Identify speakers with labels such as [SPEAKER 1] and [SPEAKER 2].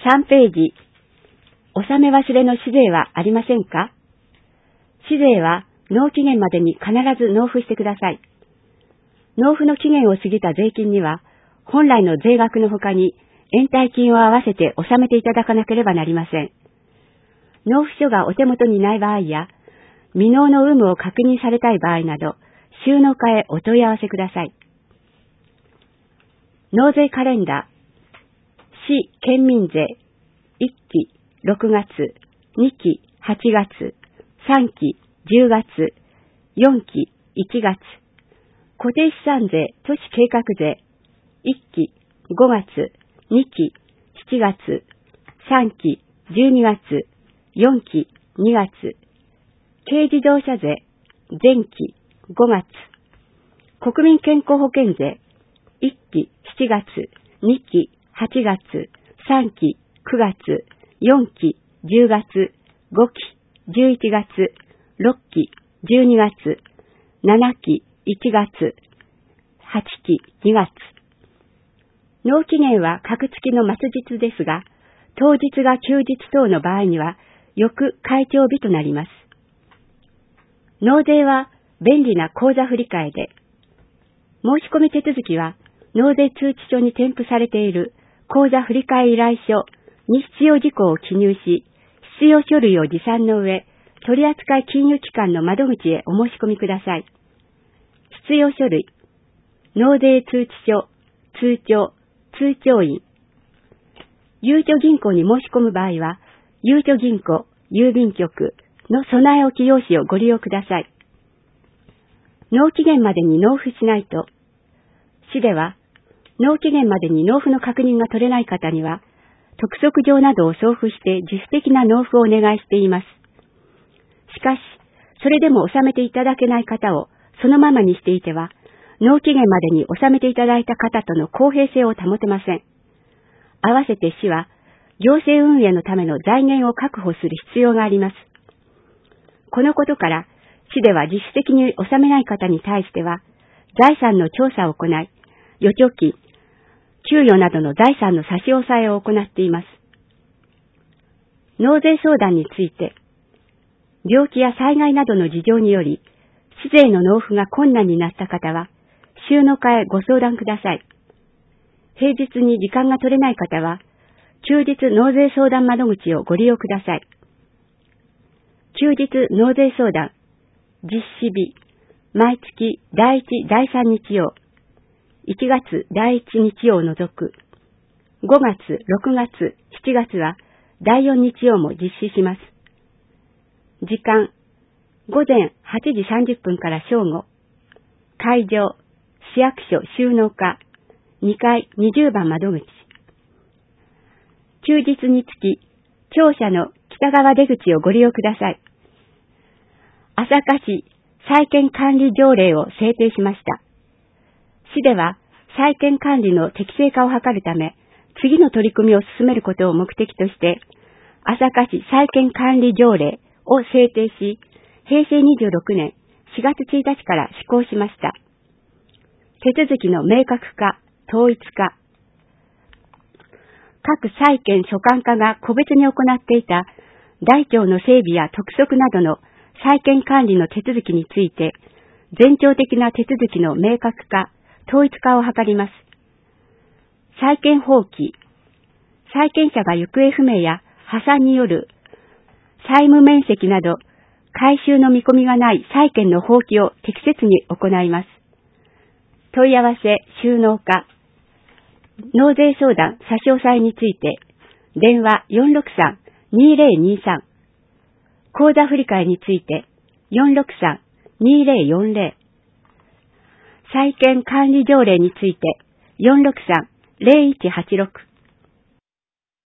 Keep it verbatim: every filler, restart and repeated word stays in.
[SPEAKER 1] さんページ、納め忘れの紙税はありませんか？紙税は納期限までに必ず納付してください。納付の期限を過ぎた税金には、本来の税額の他に延滞金を合わせて納めていただかなければなりません。納付書がお手元にない場合や、未納の有無を確認されたい場合など、収納課へお問い合わせください。納税カレンダー、市県民税、いっきろくがつ、にきはちがつ、さんきじゅうがつ、よんきいちがつ、固定資産税都市計画税、いっきごがつ、にきしちがつ、さんきじゅうにがつ、よんきにがつ、軽自動車税、前期ごがつ、国民健康保険税、いっきしちがつ、にきはちがつ、さんきくがつ、よんきじゅうがつ、ごきじゅういちがつ、ろっきじゅうにがつ、ななきいちがつ、はちきにがつ。納期限は各月の末日ですが、当日が休日等の場合には、翌開帳日となります。納税は便利な口座振替で、申し込み手続きは納税通知書に添付されている口座振替依頼書に必要事項を記入し、必要書類を持参の上、取扱金融機関の窓口へお申し込みください。必要書類、納税通知書、通帳、通帳印。ゆうちょ銀行に申し込む場合は、ゆうちょ銀行、郵便局の備え置き用紙をご利用ください。納期限までに納付しないと、市では、納期限までに納付の確認が取れない方には、督促状などを送付して自主的な納付をお願いしています。しかし、それでも納めていただけない方をそのままにしていては、納期限までに納めていただいた方との公平性を保てません。合わせて市は、行政運営のための財源を確保する必要があります。このことから、市では自主的に納めない方に対しては、財産の調査を行い、預貯金、給与などの財産の差し押さえを行っています。納税相談について、病気や災害などの事情により、市税の納付が困難になった方は、収納課へご相談ください。平日に時間が取れない方は、休日納税相談窓口をご利用ください。休日納税相談、実施日、毎月だいいち、だいさん日曜、いちがつだいいち日曜を除く、ごがつ、ろくがつ、しちがつはだいよん日曜も実施します。時間、ごぜんはちじさんじゅっぷんから正午、会場、市役所収納課、にかいにじゅうばん窓口。休日につき、庁舎の北側出口をご利用ください。朝霞市債権管理条例を制定しました。市では債権管理の適正化を図るため、次の取り組みを進めることを目的として、朝霞市債権管理条例を制定し、へいせいにじゅうろくねんしがつついたちから施行しました。手続きの明確化、統一化、各債権所管課が個別に行っていた台帳の整備や督促などの債権管理の手続きについて、全庁的な手続きの明確化、統一化を図ります。債権放棄、債権者が行方不明や破産による債務面積など、回収の見込みがない債権の放棄を適切に行います。問い合わせ、収納課、納税相談、差し押さえについて、電話 よんろくさんにぜろにさん、口座振替について よんろくさんにぜろよんぜろ、債権管理条例について よんろくさんぜろいちはちろく、